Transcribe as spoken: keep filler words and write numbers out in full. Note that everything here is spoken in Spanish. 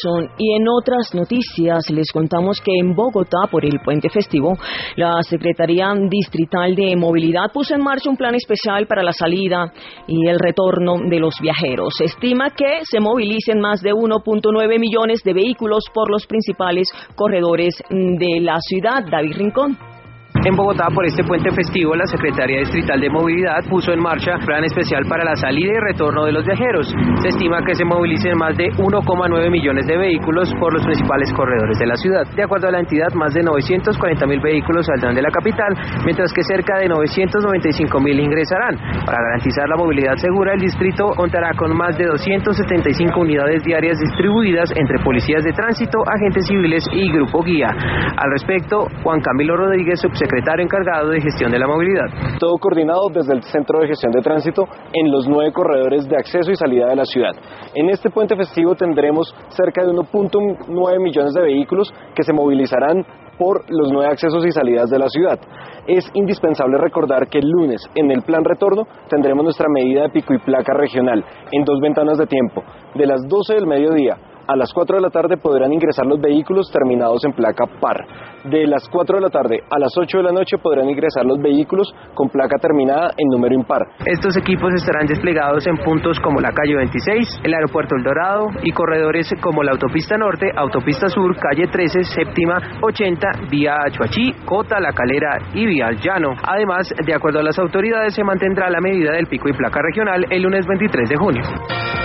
Jackson. Y en otras noticias les contamos que en Bogotá, por el puente festivo, la Secretaría Distrital de Movilidad puso en marcha un plan especial para la salida y el retorno de los viajeros. Se estima que se movilicen más de uno punto nueve millones de vehículos por los principales corredores de la ciudad. David Rincón. En Bogotá, por este puente festivo, la Secretaría Distrital de Movilidad puso en marcha un plan especial para la salida y retorno de los viajeros. Se estima que se movilicen más de uno coma nueve millones de vehículos por los principales corredores de la ciudad. De acuerdo a la entidad, más de novecientos cuarenta mil vehículos saldrán de la capital, mientras que cerca de novecientos noventa y cinco mil ingresarán. Para garantizar la movilidad segura, el distrito contará con más de doscientas setenta y cinco unidades diarias distribuidas entre policías de tránsito, agentes civiles y grupo guía. Al respecto, Juan Camilo Rodríguez, subsecretario secretario encargado de gestión de la movilidad. Todo coordinado desde el Centro de Gestión de Tránsito en los nueve corredores de acceso y salida de la ciudad. En este puente festivo tendremos cerca de uno punto nueve millones de vehículos que se movilizarán por los nueve accesos y salidas de la ciudad. Es indispensable recordar que el lunes, en el plan retorno, tendremos nuestra medida de pico y placa regional en dos ventanas de tiempo. De las doce del mediodía a las cuatro de la tarde podrán ingresar los vehículos terminados en placa par. De las cuatro de la tarde a las ocho de la noche podrán ingresar los vehículos con placa terminada en número impar. Estos equipos estarán desplegados en puntos como la calle veintiséis, el aeropuerto El Dorado y corredores como la autopista norte, autopista sur, calle trece, séptima, ochenta, vía Chuachí, Cota, La Calera y vía El Llano. Además, de acuerdo a las autoridades, se mantendrá la medida del pico y placa regional el lunes veintitrés de junio.